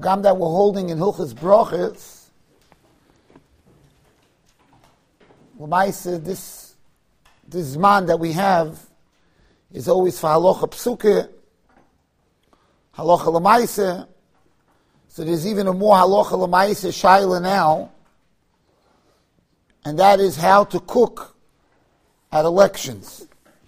Pagam that we're holding in Hilchos Brochos, L'maisa, this Zman that we have is always for Halacha Psuke, Halacha L'maisa. So there's even a more Halacha L'maisa Shaila now, and that is how to cook at elections.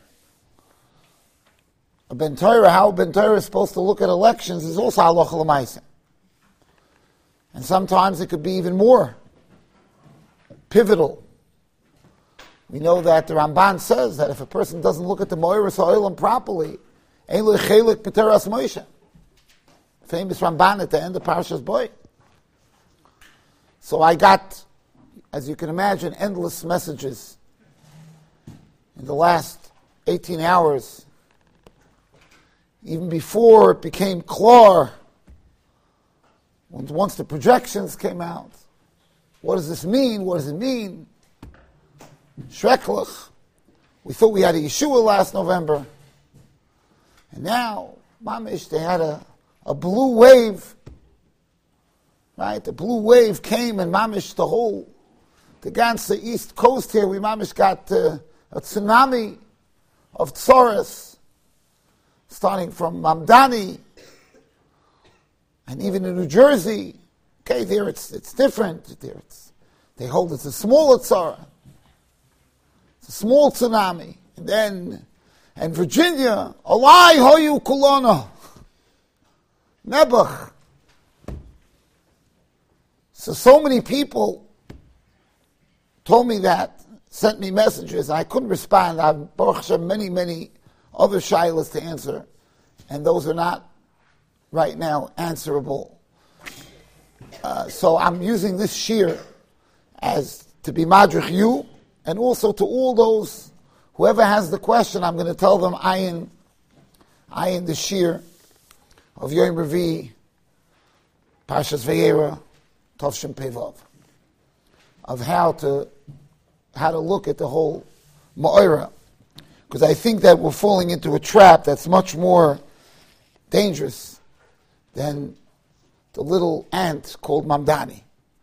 A Ben Torah, how Ben Torah is supposed to look at elections is also Halacha L'maisa. And sometimes it could be even more pivotal. We know that the Ramban says that if a person doesn't look at the Moiras HaOlam properly, Ein lo chelik b'Toras Moshe. Famous Ramban at the end of Parshas Boy. So I got, as you can imagine, endless messages in the last 18 hours, even before it became clear, once the projections came out. What does this mean? What does it mean? Shreklach. We thought we had a Yeshua last November. And now, Mamish, they had a blue wave. Right? The blue wave came and Mamish, the ganze East Coast here, we Mamish got a tsunami of tzoras, starting from Mamdani, and even in New Jersey. Okay, there it's different. There they hold it's a smaller tzara. It's a small tsunami. And Virginia, Alai hoyu kulona. Nebuch. So many people told me that, sent me messages, and I couldn't respond. I have, Baruch Hashem, many other shaylas to answer, and those are not right now answerable. So I'm using this shir as to be madrich you, and also to all those, whoever has the question, I'm going to tell them ayin the shir of Yom Revi, Parshas Vayera, Tovshin Pevav, of how to look at the whole Ma'ira. Because I think that we're falling into a trap that's much more dangerous than the little ant called Mamdani.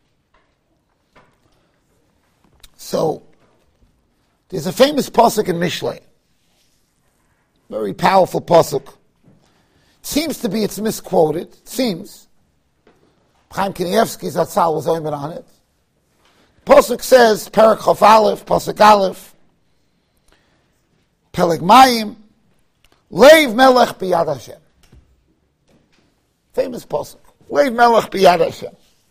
So, there's a famous pasuk in Mishlei, very powerful pasuk. Seems to be it's misquoted. Seems. Chaim Kanievsky Zatzal was oimer on it. Pasuk says, Perek Chof Aleph, Pasuk Aleph, Peleg Mayim, Leiv Melech B'Yad Hashem. Famous pasuk. Leiv Melech B'Yad Hashem.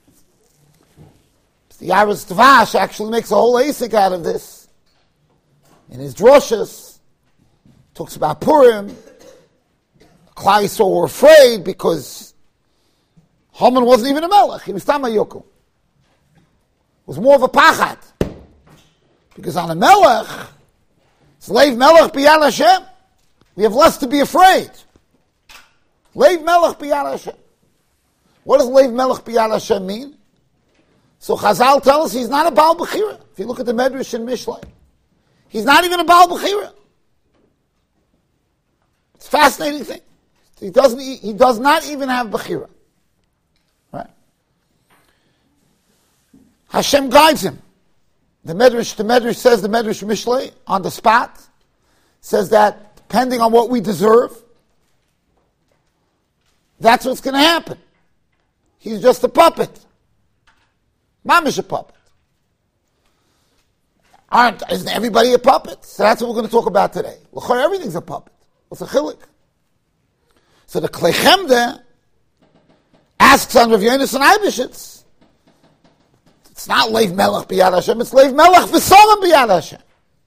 The Yaris Tvash actually makes a whole asik out of this. In his droshes, talks about Purim. Klal Yisrael were afraid because Haman wasn't even a melech; he was Tamayukum. It was more of a pachat, because on a melech, slave melech b'yad Hashem, we have less to be afraid. Leiv melech b'yad Hashem. What does leiv melech b'yad Hashem mean? So Chazal tell us he's not a Baal Bechira. If you look at the Medrash in Mishlei, he's not even a Baal Bechira. It's a fascinating thing. He does not even have Bechira. Right? Hashem guides him. The Medrash says, the Medrash Mishlei, on the spot, says that depending on what we deserve, that's what's going to happen. He's just a puppet. Mamish a puppet. Isn't everybody a puppet? So that's what we're going to talk about today. Everything's a puppet. What's a chilik? So the Klei Chemda asks on Rav Yonasan Eibeshitz, it's not Leiv Melech B'Yad Hashem, it's Leiv Melech V'Solam B'Yad Hashem.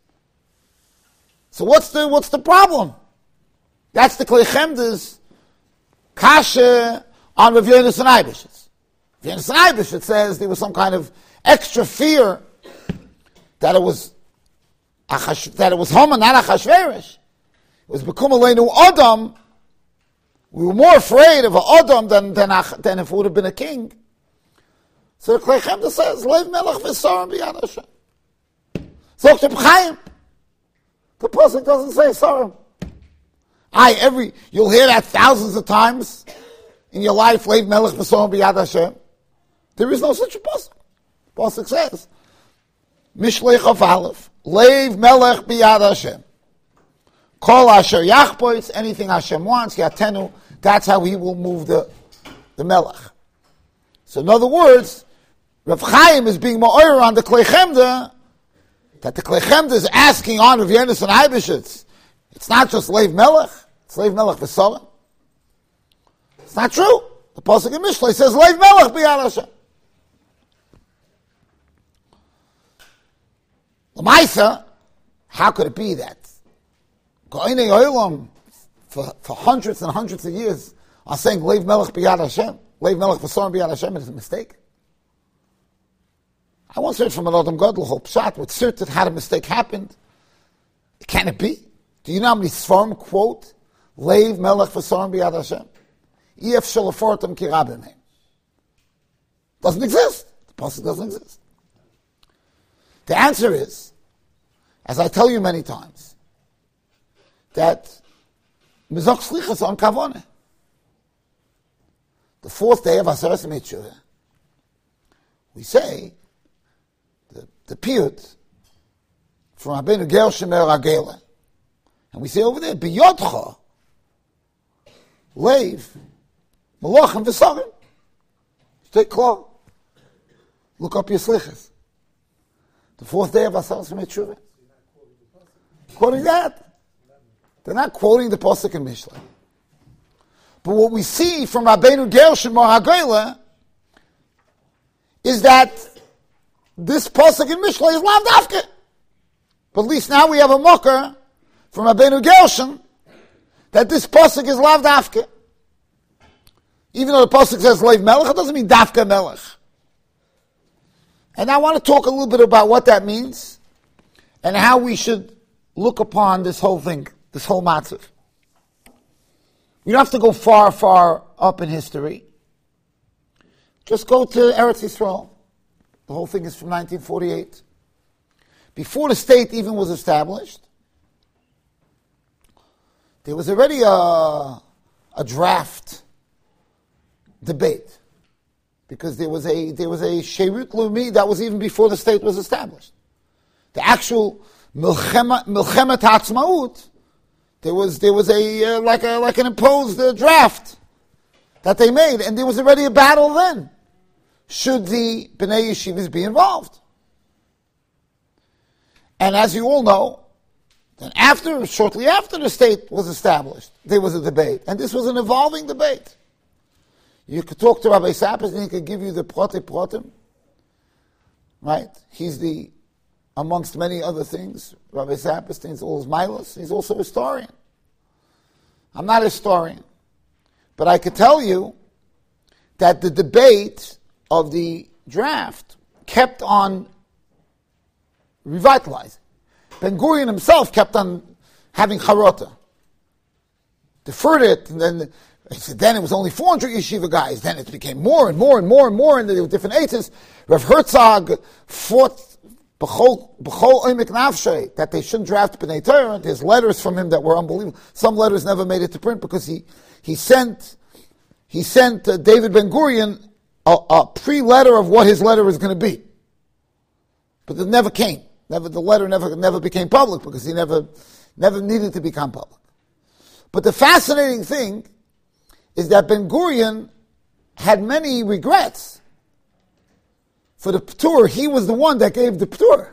So what's the problem? That's the Klei Chemda's kasha on Rav Yonasan Eibeshitz. Rav Yonasan Eibeshitz says there was some kind of extra fear that it was Haman, not Achashverosh. It was B'kum Aleinu Adam. We were more afraid of an Adam than if it would have been a king. So the Klei Chemda says, Leiv Melech V'Soram B'Yad Hashem. So Chaim, the pasuk doesn't say Soram. You'll hear that thousands of times in your life, Leiv Melech V'Sorim B'Yad Hashem? There is no such a pasuk. Pasuk says, Mishlei Chaf Aleph, Leiv Melech B'Yad Hashem. Kol Asher Yachpoitz, anything Hashem wants, Yatenu, that's how he will move the Melech. So in other words, Rav Chaim is being ma'or on the Klei Chemda, that the Klei Chemda is asking on Rav Yonasan Eibeshitz. It's not just Leiv Melech, it's Leiv Melech V'Sorim. It's not true. The pasuk in Mishlei says Leiv Melech B'Yad Hashem. L'maisa, how could it be that Go'inei Olam for hundreds and hundreds of years are saying Leiv Melech B'Yad Hashem, Leiv Melech V'Sorim B'Yad Hashem is a mistake? I once heard from an Adam Gadol whole pshat with certain how the mistake happened. Can it be? Do you know how many Sfarim quote Leiv Melech V'Sorim B'Yad Hashem? Ef Shalafortam Kirabim. Doesn't exist. The pasuk doesn't exist. The answer is, as I tell you many times, that Mizok Slichas on Kavaneh. The fourth day of Aseres Mitzvah, we say the piyut from Rabbeinu Gershom Agela, and we say over there, B'yodcha Leiv Malachim V'Sorim. Take claw. Look up your slichas. The fourth day of Aseres Mitzvah. Quoting that. They're not quoting the pasuk in Mishlei. But what we see from Rabbeinu Gershom Agela is that this pasuk in Mishlei is lav dafke. But at least now we have a mocker from Rabbeinu Gershom that this pasuk is lav dafke. Even though the pasuk says Leiv Melech, it doesn't mean dafke Melech. And I want to talk a little bit about what that means and how we should look upon this whole thing, this whole matzav. You don't have to go far, far up in history. Just go to Eretz Yisrael. The whole thing is from 1948. Before the state even was established, there was already a draft debate, because there was a Sheirut Leumi that was even before the state was established. The actual Milchemet Ha'atzmaut, there was a like an imposed draft that they made, and there was already a battle then. Should the Bnei Yeshivas be involved? And as you all know, then shortly after the state was established, there was a debate, and this was an evolving debate. You could talk to Rabbi Sapis, and he could give you the protim, right? He's amongst many other things, Rabbi Sapis thinks all his milos. He's also a historian. I'm not a historian, but I could tell you that the debate of the draft kept on revitalizing. Ben Gurion himself kept on having charota, deferred it, and then he said, then it was only 400 yeshiva guys. Then it became more and more and more and more, and there were different eights. Rav Herzog fought b'chol oimik nafshay that they shouldn't draft B'nai Torah. There's letters from him that were unbelievable. Some letters never made it to print because he sent David Ben Gurion a pre-letter of what his letter was going to be, but it never came. The letter never became public because he never needed to become public. But the fascinating thing is that Ben Gurion had many regrets for the P'tur. He was the one that gave the P'tur.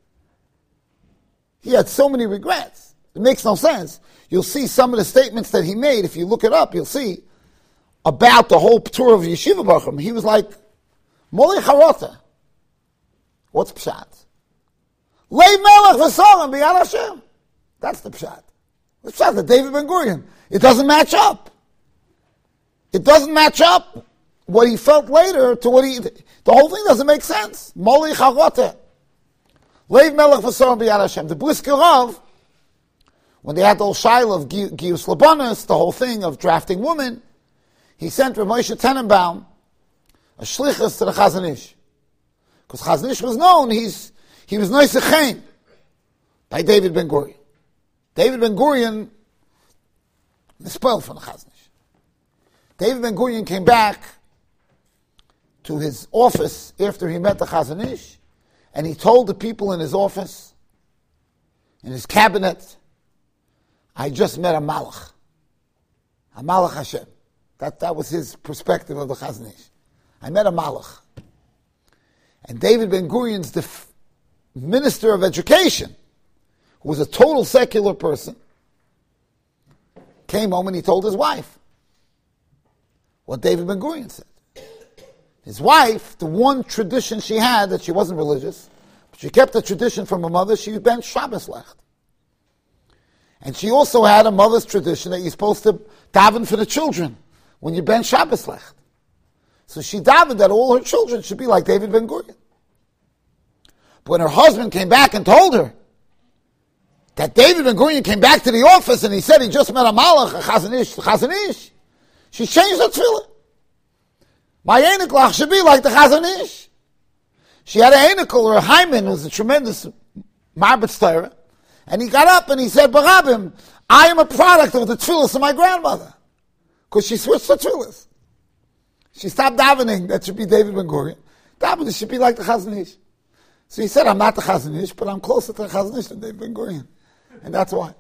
He had so many regrets. It makes no sense. You'll see some of the statements that he made. If you look it up, you'll see about the whole P'tur of Yeshiva Bacham. He was like, Molei Charota. What's Pshat? Leiv Melech V'Sorim B'Yad Hashem. That's the Pshat. The Pshat that David Ben Gurion. It doesn't match up. It doesn't match up what he felt later to what the whole thing doesn't make sense. Molei Charota. Leiv Melech V'Sorim B'Yad Hashem. The Brisker Rav, when they had the whole shaila of Giyus Labanos, the whole thing of drafting women, he sent Rav Moshe Tenenbaum a shlichus to the Chazon Ish. Because Chazon Ish was known, he was Noisech by David Ben Gurion. David Ben Gurion was spoiled from the Chazon Ish. David Ben Gurion came back to his office after he met the Chazon Ish, and he told the people in his office, in his cabinet, I just met a Malach Hashem. That was his perspective of the Chazon Ish. I met a Malach. And David Ben Gurion's the minister of education, who was a total secular person, came home and he told his wife what David Ben Gurion said. His wife, the one tradition she had, that she wasn't religious, but she kept the tradition from her mother, she bench Shabbos Lecht. And she also had a mother's tradition that you're supposed to daven for the children when you bench Shabbos Lecht. So she davened that all her children should be like David Ben Gurion. But when her husband came back and told her that David Ben Gurion came back to the office and he said he just met a Malach, a Chazon Ish, she changed her tefillah. My Einiklach should be like the Chazon Ish. She had an Einikl, or a Hyman, who was a tremendous Marbetz Torah, and he got up and he said, Barabim, I am a product of the tefillahs of my grandmother. Because she switched her tefillahs. She stopped davening, that should be David Ben Gurion. Davening should be like the Chazon Ish. So he said, I'm not the Chazon Ish, but I'm closer to the Chazon Ish than David Ben Gurion. And that's why.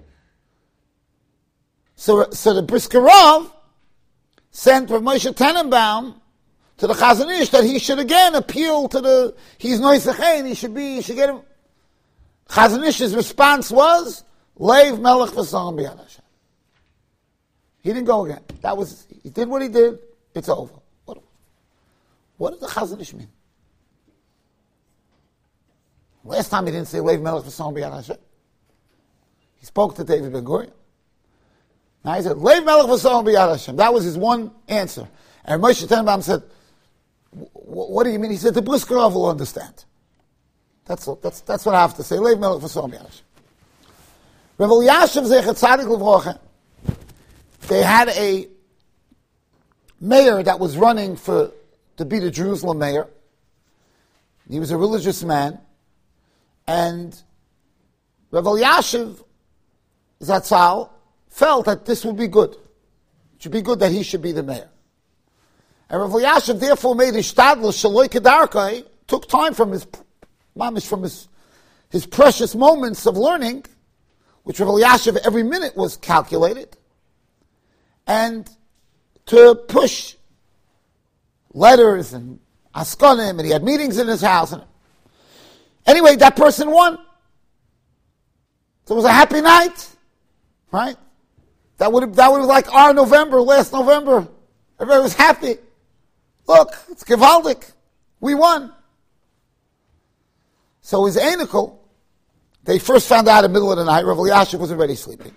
So the Brisker Rav sent Rav Moshe Tenenbaum to the Chazon Ish that he should again appeal to he's Noisechein, he should get him. Chazon Ish's response was, Leiv Melech V'Salom B'Yad Hashem. He didn't go again. He did what he did, it's over. What did the Chazon Ish mean? Last time he didn't say Leiv Melech V'Salom B'Yad Hashem. He spoke to David Ben Gurion. Now he said, Leiv Melech V'Salom B'Yad Hashem. That was his one answer. And Moshe Tenenbaum said, what do you mean? He said, the Brisker Rav will understand. That's what I have to say. Leiv Melech V'Salom B'Yad Hashem. Rav Elyashiv Zecher Tzadik L'Vrocha, they had a mayor that was running to be the Jerusalem mayor. He was a religious man. And Rav Elyashiv Zatzal felt that this would be good. It should be good that he should be the mayor. And Rav Elyashiv therefore made Ishtadlus Shaloi Kedarkai, took time from his precious moments of learning, which Rav Elyashiv every minute was calculated, and to push letters and askanim, and he had meetings in his house. And anyway, that person won. So it was a happy night, right? That would have like our November, last November. Everybody was happy. Look, it's Gewaldic. We won. So his Einikl, they first found out in the middle of the night, Rav Elyashiv was already sleeping.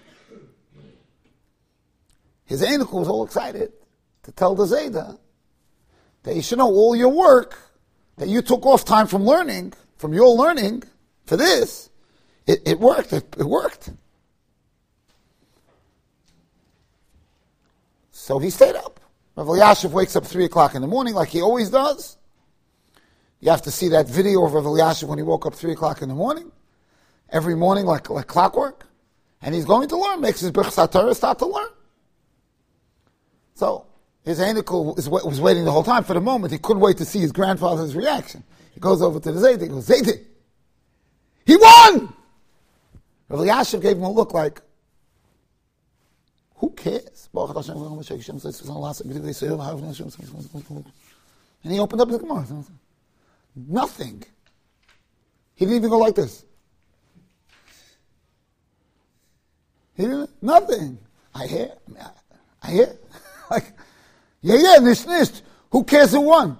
His Einikl was all excited to tell the Zayda that you should know all your work, that you took off time from learning, from your learning, for this, it worked. It worked. So he stayed up. Rav Elyashiv wakes up 3 o'clock in the morning like he always does. You have to see that video of Rav Elyashiv when he woke up 3 o'clock in the morning. Every morning like clockwork. And he's going to learn, makes his Birchas HaTorah, start to learn. So his Einikl was waiting the whole time for the moment. He couldn't wait to see his grandfather's reaction. He goes over to the Zaydik, he goes, Zaydik, he won! Rav Elyashiv gave him a look like, who cares? And he opened up his Gemara. Nothing. He didn't even go like this. He didn't, nothing. I hear. Like, nisht. Who cares who won?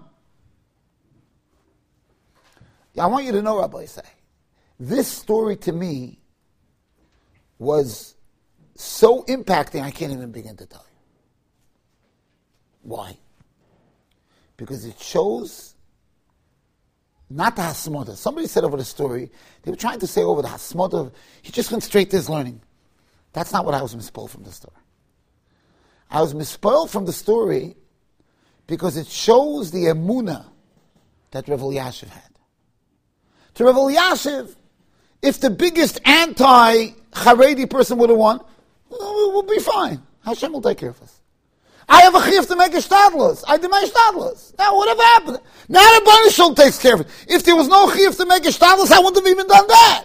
I want you to know, Rabbi Say, this story to me was so impacting, I can't even begin to tell you. Why? Because it shows not the hasmoda. Somebody said over the story, they were trying to say over the hasmoda, he just went straight to his learning. That's not what I was mispoiled from the story. I was mispoiled from the story because it shows the emunah that Rav Elyashiv had. To Rav Elyashiv, if the biggest anti-Haredi person would have won, we'll be fine. Hashem will take care of us. I have a chiyuv to make a shtadlus. I did my shtadlus. Now, whatever happened? Now the Rebbeinu Shalom takes care of it. If there was no chiyuv to make a shtadlus, I wouldn't have even done that.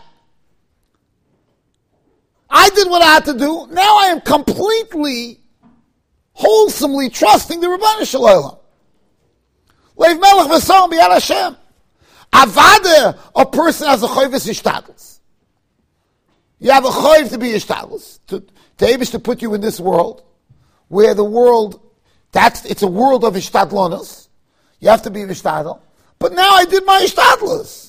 I did what I had to do. Now I am completely, wholesomely trusting the Rebbeinu Shalom. Leiv melech v'som b'yad Hashem. Avada, a person has a choyves ishtadlus. You have a choyv to be ishtadlus. To Eibush to put you in this world, where the world, it's a world of ishtadlonos. You have to be ishtadl. But now I did my ishtadlus.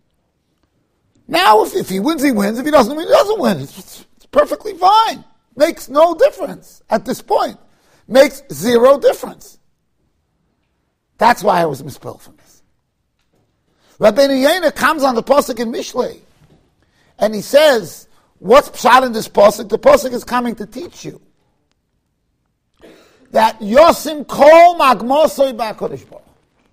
Now if he wins, he wins. If he doesn't win, he doesn't win. It's perfectly fine. Makes no difference at this point. Makes zero difference. That's why I was mispelled from this. Rabbeinu Yonah comes on the pasuk in Mishlei, and he says, what's pshat in this pasuk? The pasuk is coming to teach you that Yosim kol magmosoi ba'kodesh baruch.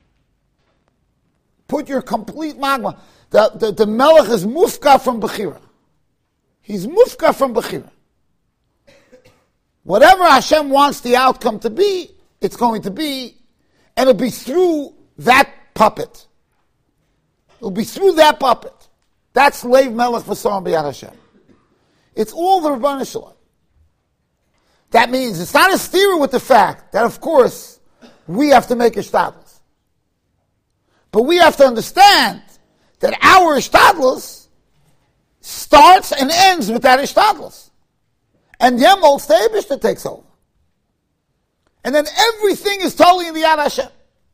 Put your complete magma. The melech is mufka from Bechira. He's mufka from Bechira. Whatever Hashem wants the outcome to be, it's going to be, and it'll be through that puppet. It'll be through that puppet. That's Leiv Melech V'Som B'Yad Hashem. It's all the Rebbeinu Shalom. That means it's not a steer with the fact that, of course, we have to make ishtadlus. But we have to understand that our ishtadlus starts and ends with that ishtadlus. And Yemol Eibush that takes over. And then everything is totally in the Yad Hashem.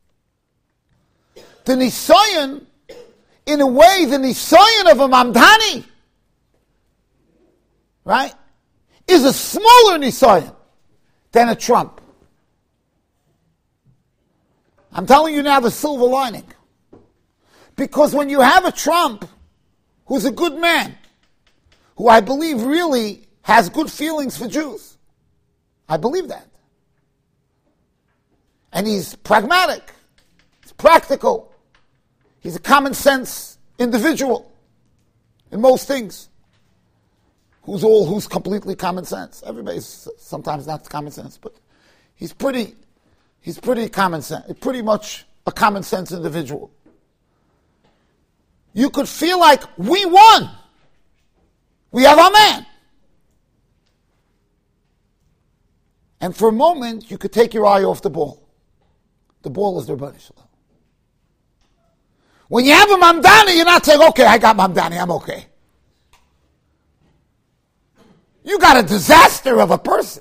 The Nisayon, in a way, the Nisayon of a Mamdani, right, is a smaller Nisayon than a Trump. I'm telling you now the silver lining. Because when you have a Trump who's a good man, who I believe really has good feelings for Jews, I believe that. And he's pragmatic, he's practical, he's a common sense individual in most things. Who's completely common sense. Everybody's sometimes not common sense, but he's pretty common sense, pretty much a common sense individual. You could feel like we won. We have our man. And for a moment, you could take your eye off the ball. The ball is the Rebbeinu Shalom. When you have a Mamdani, you're not saying, okay, I got Mamdani, I'm okay. You got a disaster of a person.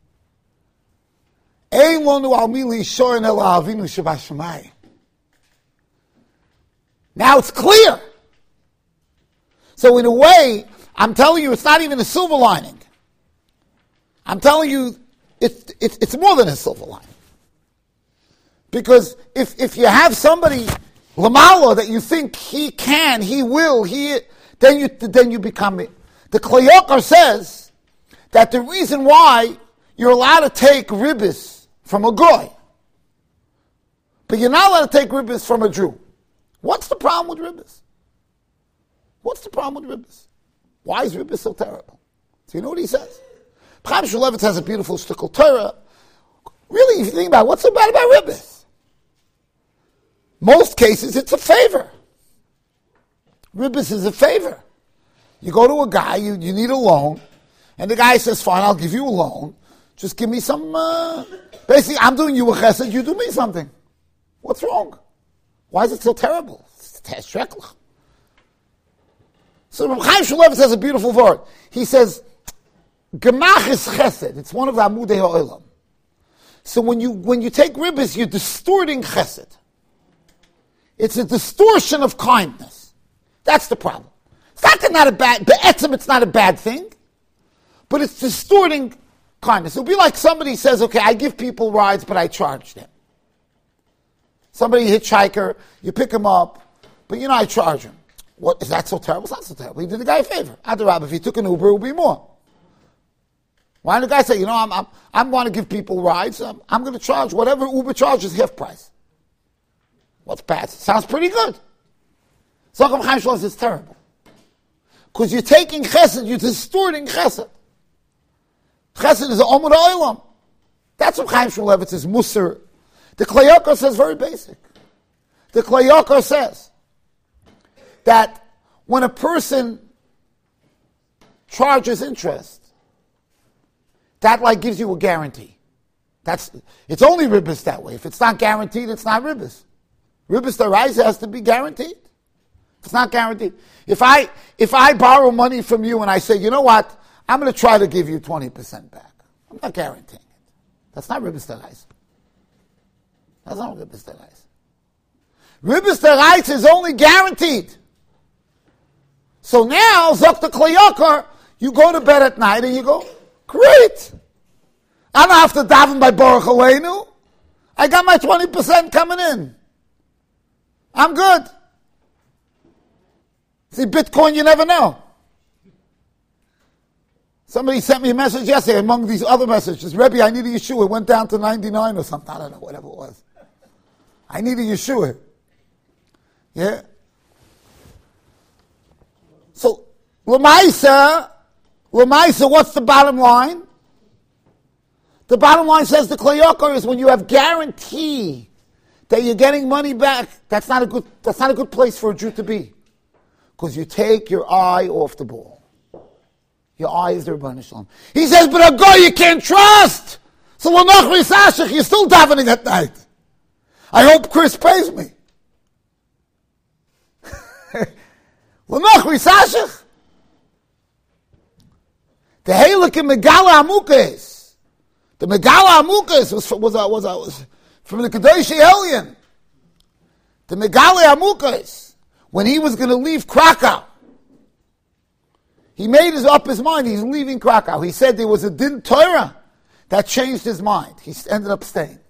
Now it's clear. So in a way, I'm telling you, it's not even a silver lining. I'm telling you, it's more than a silver lining. Because if you have somebody Lamala that you think he can, he will, then you become it. The Kli Yakar says that the reason why you're allowed to take ribbis from a goy, but you're not allowed to take ribbis from a Jew. What's the problem with ribbis? What's the problem with ribbis? Why is ribbis so terrible? So you know what he says? Chaim Shulevitz has a beautiful shtickle Torah. Really, if you think about it, what's so bad about ribbis? Most cases, it's a favor. Ribbis is a favor. You go to a guy, you need a loan, and the guy says, fine, I'll give you a loan. Just give me some, basically, I'm doing you a chesed, you do me something. What's wrong? Why is it so terrible? It's shreklach. So Chaim Shulevitz has a beautiful word. He says, gemach is chesed. It's one of the amudei ha'olam. So when you take ribbis, you're distorting chesed. It's a distortion of kindness. That's the problem. It's not a bad, be'etzim, it's not a bad thing, but it's distorting kindness. It would be like somebody says, okay, I give people rides, but I charge them. Somebody hitchhiker, you pick him up, but I charge him. What, is that so terrible? It's not so terrible. He did the guy a favor. Adarab, if he took an Uber, it would be more. Why did the guy say, I want to give people rides, I'm going to charge whatever Uber charges, half price. What's bad? Sounds pretty good. Zohar Chaim Shulevitz is terrible. Because you're taking chesed, you're distorting chesed. Chesed is an omud ha'olam. That's what Chaim Shmulevitz is Musar. The Klei Yakar says very basic. The Klei Yakar says that when a person charges interest, that like gives you a guarantee. It's only ribbis that way. If it's not guaranteed, it's not ribbis. Ribbis d'oraisa has to be guaranteed. It's not guaranteed. If I borrow money from you and I say, you know what, I'm going to try to give you 20% back. I'm not guaranteeing it. That's not ribbis d'oraisa. That's not ribbis d'oraisa. Ribbis d'oraisa is only guaranteed. So now, Zok the Klei Yakar, you go to bed at night and you go, great. I don't have to daven by Baruch Aleinu. I got my 20% coming in. I'm good. See, Bitcoin, you never know. Somebody sent me a message yesterday among these other messages. Rebbe, I need a Yeshua. It went down to 99 or something. I don't know, whatever it was. I need a Yeshua. Yeah? So, Lamaisa, what's the bottom line? The bottom line says the Klei Yakar is when you have guarantee that you're getting money back, that's not a good place for a Jew to be. Because you take your eye off the ball. Your eye is the Rebbeinu Shalom. He says, but a guy you can't trust. So L'noch Risashich, you're still davening at night. I hope Chris pays me. L'noch Risashich. The Heilik in Megala Amukes. The Megala Amukes was from the Kadosh Elyon. The Megala Amukes, when he was going to leave Krakow, he made up his mind, he's leaving Krakow. He said there was a din Torah that changed his mind. He ended up staying.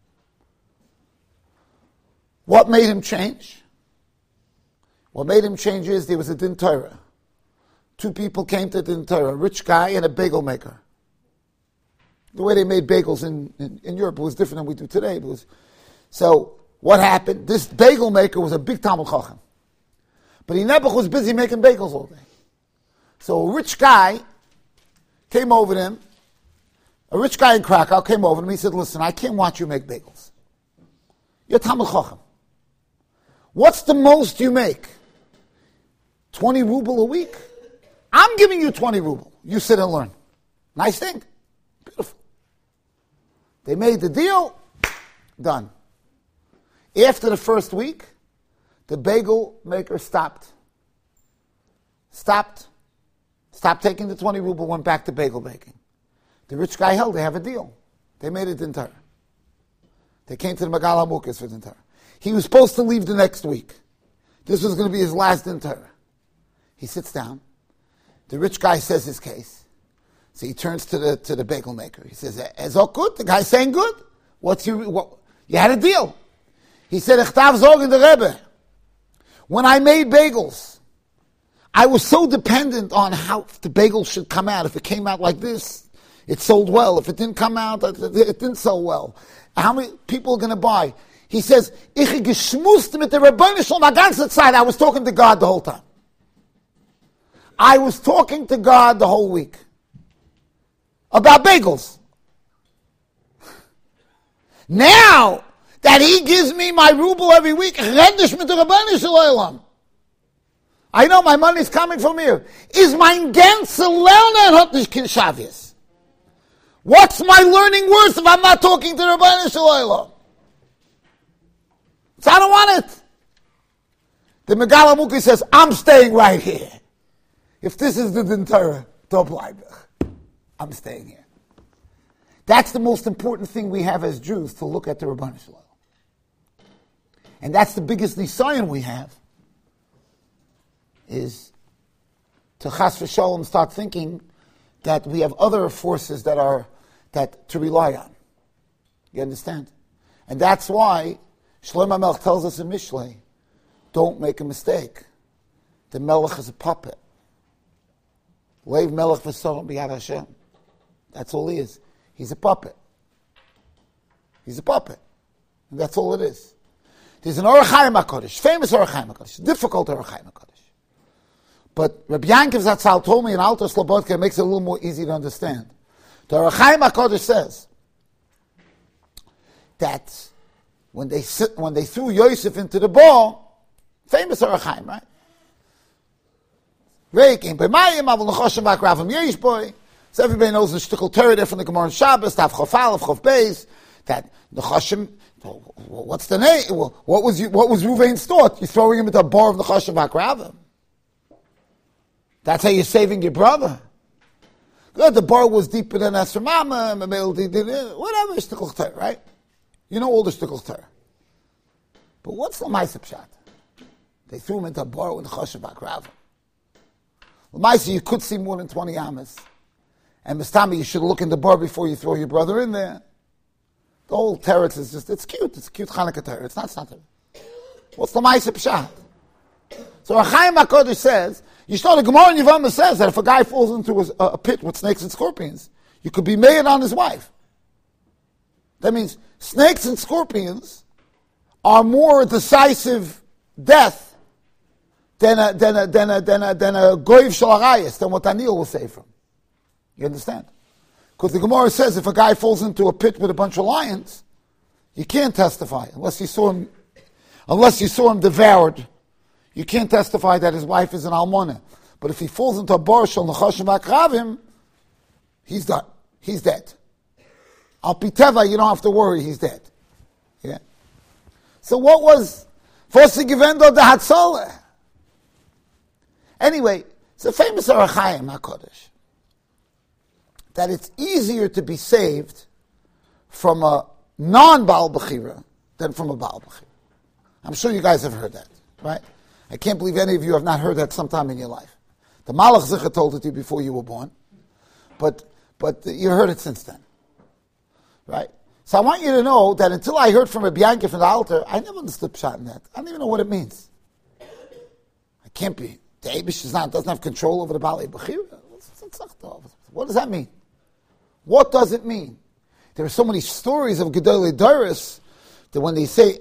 What made him change? What made him change is there was a din Torah. Two people came to din Torah, a rich guy and a bagel maker. The way they made bagels in Europe was different than we do today. So what happened? This bagel maker was a big Talmud Chacham. But he never was busy making bagels all day. So a rich guy came over to him. A rich guy in Krakow came over to him. He said, listen, I can't watch you make bagels. You're Talmud Chacham. What's the most you make? 20 ruble a week? I'm giving you 20 ruble. You sit and learn. Nice thing. Beautiful. They made the deal. Done. After the first week, the bagel maker stopped taking the 20 ruble, went back to bagel making. The rich guy held, they have a deal. They made it din Torah. They came to the Megala Amukes for din Torah. He was supposed to leave the next week. This was going to be his last din Torah. He sits down. The rich guy says his case. So he turns to the bagel maker. He says, "Is all good?" The guy's saying, "Good. You had a deal." He said, "Echtav zog in the Rebbe. When I made bagels, I was so dependent on how the bagel should come out. If it came out like this, it sold well. If it didn't come out, it didn't sell well. How many people are going to buy?" He says, "Ich geschmust mit der Rebbeinu Shalom ganze Zeit." I was talking to God the whole time. I was talking to God the whole week about bagels. Now that he gives me my ruble every week, reddish mit der Rebbeinu Shalom. I know my money's coming from here. Is mein ganze Lernen hat nicht kein Shavius. What's my learning worth if I'm not talking to the Rebbeinu Shalom? So I don't want it. The Megala Amukes says, I'm staying right here. If this is the din Torah, don't bleiben. I'm staying here. That's the most important thing we have as Jews, to look at the Rebbeinu Shalom. And that's the biggest nisayon we have, is to chas v'sholom start thinking that we have other forces that to rely on. You understand? And that's why Shlomo HaMelech tells us in Mishlei, don't make a mistake. The Melech is a puppet. Leiv Melech v'sorom b'yad Hashem. That's all he is. He's a puppet. He's a puppet. And that's all it is. There's an Orach Chaim HaKadosh, famous Orach Chaim HaKadosh, difficult Orach Chaim HaKadosh. But Rabbi Yankiv Zatzal told me in Alter Slobodka, it makes it a little more easy to understand. The Orach Chaim HaKadosh says that when they threw Yosef into the ball, famous Arachaim, right? So everybody knows the shtickle Torah there from the Gemara on Shabbos, Tav Chof Aleph, Chof Beis, that the Chashim, what's the name? What was Ruvain's thought? You're throwing him into a bar of the Chashim Vakravim. That's how you're saving your brother. Good, the bar was deeper than Esra Mama, whatever, shtickle Torah, right? You know all the shtickle Torah. But what's the Maisa Pshat? They threw him into a bar with the Chashim Vakravim. The Maisa, you could see more than 20 Amas. And Mistami, you should look in the bar before you throw your brother in there. The whole teretz is just, it's cute Chanukah teretz. It's not something. What's the Maisa Pshat? So Achaim HaKodesh says, you know the Gemara in Yevamah says that if a guy falls into a pit with snakes and scorpions, you could be made on his wife. That means snakes and scorpions are more decisive death than a goyv shel harayis, than what Daniel will say from. You understand? Because the Gemara says if a guy falls into a pit with a bunch of lions, you can't testify unless you saw him devoured. You can't testify that his wife is an almona. But if he falls into a bar shel nechashim vakravim, he's done. He's dead. Al piteva, you don't have to worry, he's dead. Yeah. So what was Fosi Givendo de Hatzoleh? Anyway, it's a famous Arachaim HaKodesh that it's easier to be saved from a non-Baal Bechira than from a Baal Bechira. I'm sure you guys have heard that, right? I can't believe any of you have not heard that sometime in your life. The Malach Zicha told it to you before you were born, but you heard it since then, right? So I want you to know that until I heard from a Bianca from the altar, I never understood Pshat in that. I don't even know what it means. I can't be. The Eibush doesn't have control over the Baal Bechira. What does that mean? What does it mean? There are so many stories of Gedolei Doros that when they say,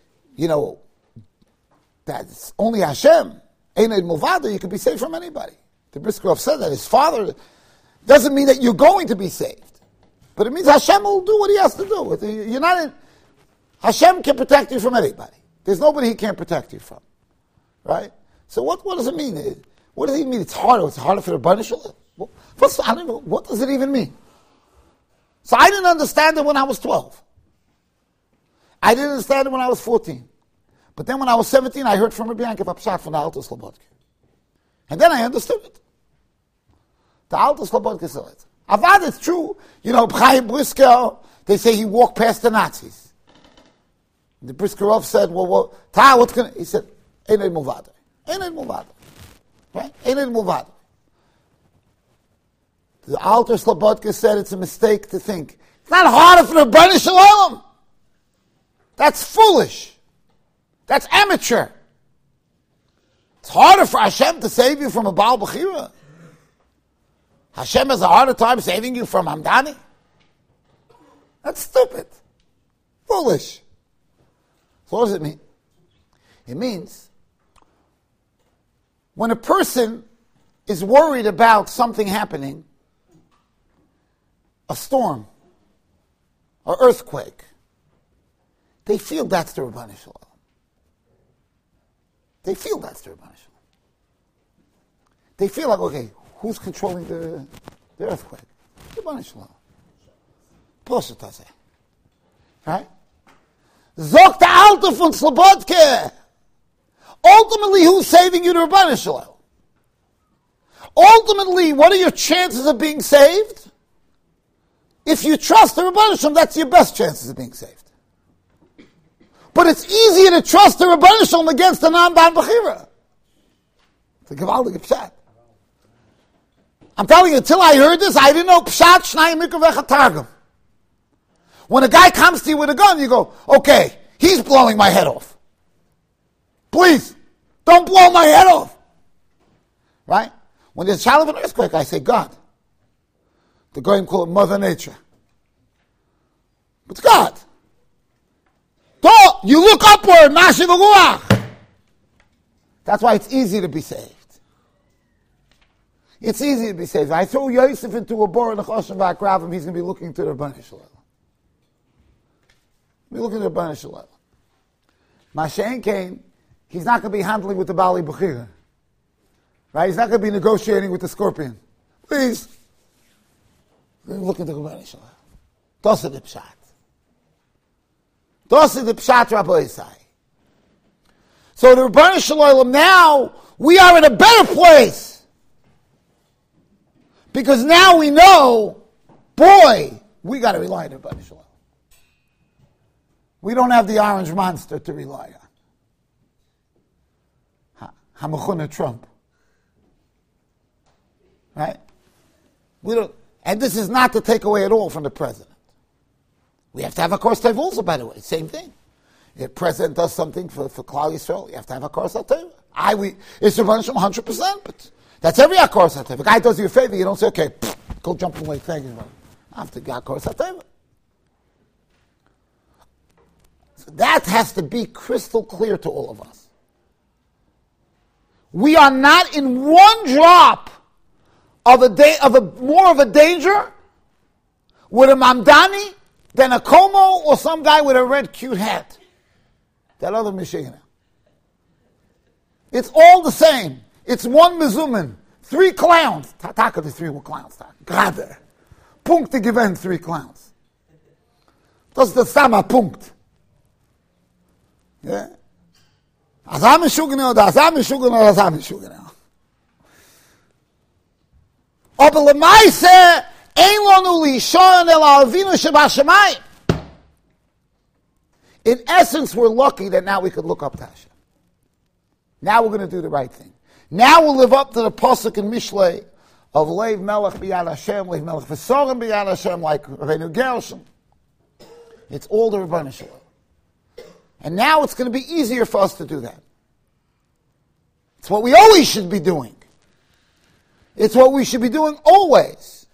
that it's only Hashem, Einay Mulvada, you can be saved from anybody. The Briskerov said that his father doesn't mean that you're going to be saved, but it means Hashem will do what He has to do. Hashem can protect you from anybody. There's nobody He can't protect you from, right? So what does it mean? What does it mean? It's harder. It's harder for the Rebbeinu Shalom. First, I don't know, what does it even mean? So I didn't understand it when I was 12. I didn't understand it when I was 14. But then when I was 17, I heard from Rabbi Yankiv Pshat from the Alter Slobodka. And then I understood it. The Alter Slobodka said it. Avad, it's true. Chaim Brisker, they say he walked past the Nazis. The Briskerov said, what's going to... He said, Einay Mulvada. Einay Mulvada. Right? Einay Mulvada. The Alter Slobodka said it's a mistake to think. It's not harder for the Rebbeinu Shalom. That's foolish. That's amateur. It's harder for Hashem to save you from a Baal Bechira. Hashem has a harder time saving you from Hamdani. That's stupid. Foolish. So what does it mean? It means when a person is worried about something happening, a storm, or earthquake, they feel that's the Rebbeinu Shalom. They feel that's the Rebbeinu Shalom. They feel like, okay, who's controlling the earthquake? The Rebbeinu Shalom. Poshet Hazeh. Right? Zok the Alter von Slobodke. Ultimately, who's saving you, the Rebbeinu Shalom? Ultimately, what are your chances of being saved? If you trust the Rebbeinu Shalom, that's your best chances of being saved. But it's easier to trust the Rebbeinu Shalom against the non-Baal Bechira. It's a gewaldige Pshat. I'm telling you, until I heard this, I didn't know Pshat, Shnai, Mikra, Vecha, Targum. When a guy comes to you with a gun, you go, okay, he's blowing my head off. Please, don't blow my head off. Right? When there's a child of an earthquake, I say, God. The Goyim call it Mother Nature. But God. You look upward, Mashiv Ruach. That's why it's easy to be saved. It's easy to be saved. I throw Yosef into a bar in the Choshen Vakravim, he's going to be looking to the Rebbeinu Shalom. We look at the Rebbeinu Shalom. Mashen came, he's not going to be handling with the Bali Bechira. Right? He's not going to be negotiating with the scorpion. Please. Look at the Rebbeinu Shalom. Dosa the Pshat. Dosa the Pshat Rabbi Isai. So the Rebbeinu Shalom, now we are in a better place. Because now we know, boy, we got to rely on the Rebbeinu Shalom. We don't have the orange monster to rely on. Hamachuna Trump. Right? We don't, and this is not to take away at all from the president. We have to have a course Tov also, by the way. Same thing. If the president does something for Klal Yisrael, you have to have a course Tov. It's a bunch of 100%, but that's every course Tov. If a guy does you a favor, you don't say, okay, go jump away, thank you. I have to get a course Tov. So that has to be crystal clear to all of us. We are not in one drop of more of a danger with a Mamdani than a Como or some guy with a red cute hat. That other Mishnah. It's all the same. It's one Mezuman. 3 clowns. Taka the 3 clowns. Gerade. Punkte gewinnen 3 clowns. Das ist der Sama Punkt. Ja? Azam Shugnel, Azam Shugnel, Azam Shugnel. Aber lemaise ein lanu lishon el avinu shebashamayim. In essence, we're lucky that now we could look up to Hashem. Now we're going to do the right thing. Now we'll live up to the pasuk in Mishlei of Leiv Melech b'yad Hashem, Leiv Melech v'sorim b'yad Hashem, like Rabbeinu Gershom. It's all the Rebbeinu Shalom. And now it's going to be easier for us to do that. It's what we always should be doing. It's what we should be doing always.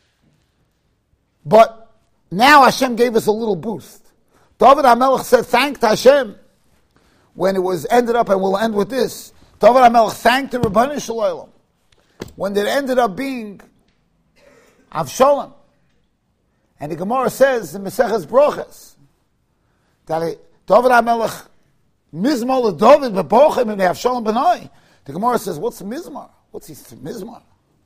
But now Hashem gave us a little boost. David HaMelech said, thanked Hashem, when it was ended up, and we'll end with this. David HaMelech thanked the Rebbeinu Shalom when it ended up being Avshalom. And the Gemara says in Maseches Brochas that David HaMelech Mizmor David b'Bochim and Avshalom b'nai. The Gemara says, what's Mizmor? What's his Mizmor?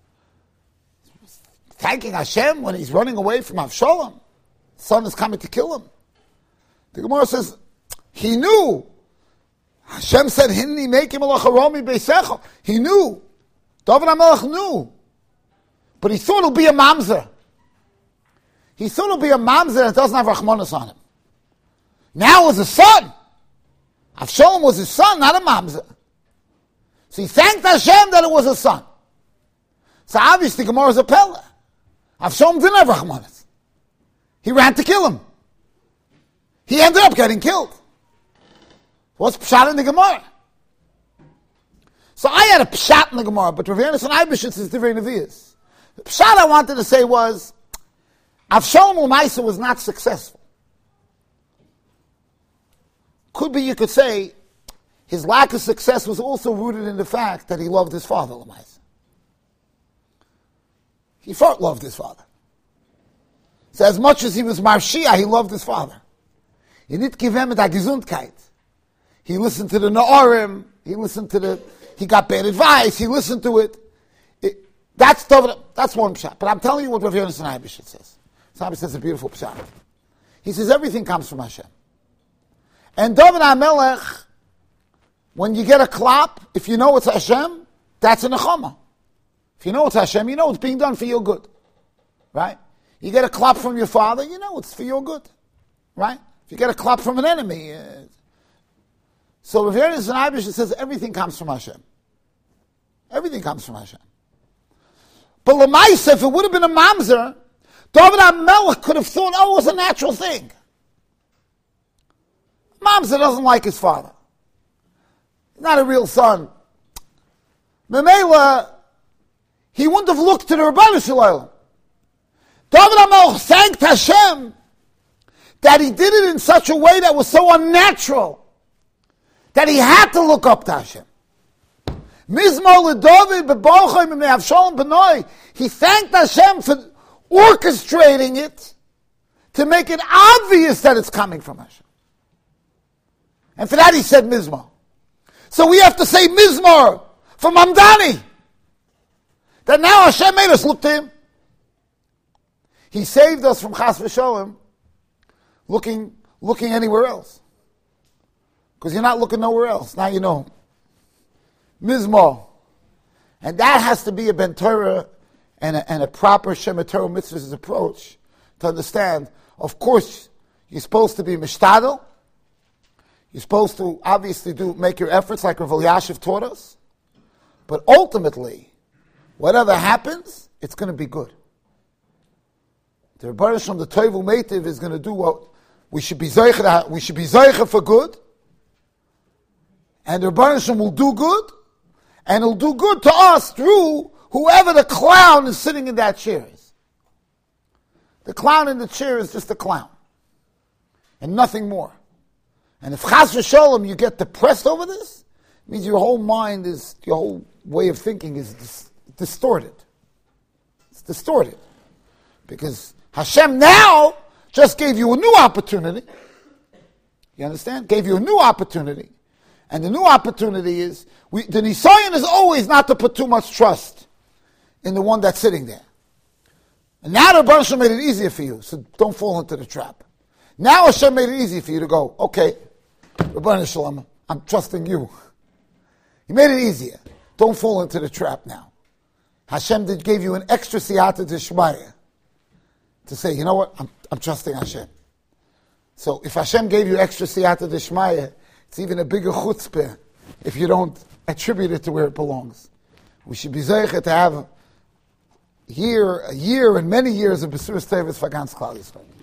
Thanking Hashem when he's running away from Avshalom. Son is coming to kill him. The Gemara says, he knew. Hashem said, Hinni make him alacharomi beisecho. He knew. David HaMelech knew. But he thought it'll be a mamzer. He thought it'll be a mamzer that doesn't have Rachmanis on him. Now it was a son. Avshalom was his son, not a mamzer. So he thanked Hashem that it was a son. So obviously Gemara is a pella. Avshalom didn't have Rachmanis. He ran to kill him. He ended up getting killed. What's pshat in the Gemara? So I had a pshat in the Gemara, but Rav Yonasan Eibeshitz is Divrei Nevi'us. The pshat I wanted to say was, Avshalom L'maisa was not successful. Could be you could say, his lack of success was also rooted in the fact that he loved his father L'maisa. He loved his father. So as much as he was Marshia, he loved his father. He didn't give him a Gesundkeit. He listened to the Na'arim, he got bad advice, he listened to it. That's one pshat. But I'm telling you what Rav Yonasan Eibeshitz says. Sabi says a beautiful pshat. He says everything comes from Hashem. And David HaMelech, when you get a klap, if you know it's Hashem, that's a nechama. If you know it's Hashem, you know it's being done for your good. Right? You get a klap from your father, you know it's for your good. Right? If you get a klap from an enemy. So Rav Yonasan Eibeshitz says everything comes from Hashem. Everything comes from Hashem. But L'maisa, if it would have been a mamzer, David HaMelech could have thought, it was a natural thing. Mamzer doesn't like his father. He's not a real son. Memela, he wouldn't have looked to the Rebbeinu Shalom. David HaMelech thanked Hashem that he did it in such a way that was so unnatural that he had to look up to Hashem. Mizmor LeDavid b'Bochim and Avshalom b'nai. He thanked Hashem for orchestrating it to make it obvious that it's coming from Hashem. And for that he said Mizmor. So we have to say Mizmor for Mamdani. That now Hashem made us look to him. He saved us from Chas v'Sholem looking anywhere else. Because you're not looking nowhere else. Now you know. Mizmor. And that has to be a Ben Torah and a proper Shema Torah mitzvahs approach to understand. Of course, you're supposed to be mishtadel. You're supposed to obviously make your efforts like Rav Elyashiv taught us. But ultimately, whatever happens, it's going to be good. The Rebbeinu Shalom, the Toivu Meitiv, is going to do what we should be zeicher for good. And the Rebbeinu Shalom will do good. And he'll do good to us through whoever the clown is sitting in that chair is. The clown in the chair is just a clown. And nothing more. And if Chas v'Sholem you get depressed over this, it means your whole mind your whole way of thinking is distorted. It's distorted. Because Hashem now just gave you a new opportunity. You understand? Gave you a new opportunity. And the new opportunity is, the Nisayon is always not to put too much trust in the one that's sitting there. And now the Rebbeinu Shalom made it easier for you, so don't fall into the trap. Now Hashem made it easy for you to go, okay, Rebbeinu Shalom, I'm trusting you. He made it easier. Don't fall into the trap now. Hashem gave you an extra siyata d'shmaya to say, you know what, I'm trusting Hashem. So if Hashem gave you extra siyata d'shmaya, it's even a bigger chutzpah if you don't attribute it to where it belongs. We should be zeicher to have a year and many years of Besuras Tevis for Gans Klal Yisrael.